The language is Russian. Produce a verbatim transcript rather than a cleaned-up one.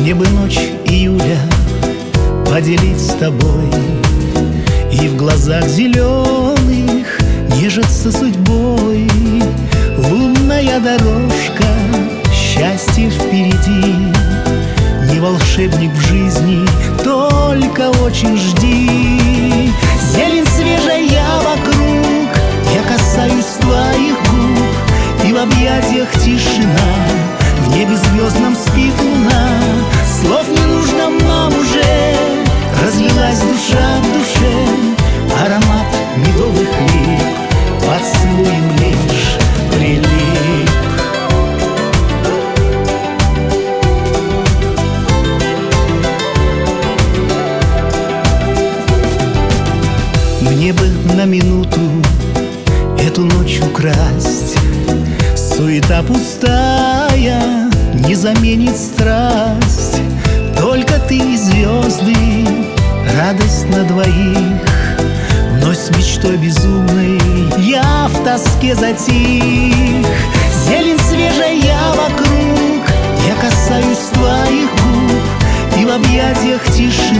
Мне бы ночь июля поделить с тобой, и в глазах зеленых нежиться судьбой. Лунная дорожка, счастье впереди. Не волшебник в жизни, только очень жди. Зелень свежая вокруг, я касаюсь твоих губ, и в объятиях тишина, в небе звездном спит луна. Слов не нужно нам уже, разлилась душа в душе. Аромат медовых лип поцелуем лишь прилип. Мне бы на минуту эту ночь украсть. Суета пустая не заменит страсть. Только ты и звезды, радость на двоих. Вновь с мечтой безумной я в тоске затих. Зелень свежая вокруг, я касаюсь твоих губ, и в объятиях тишина.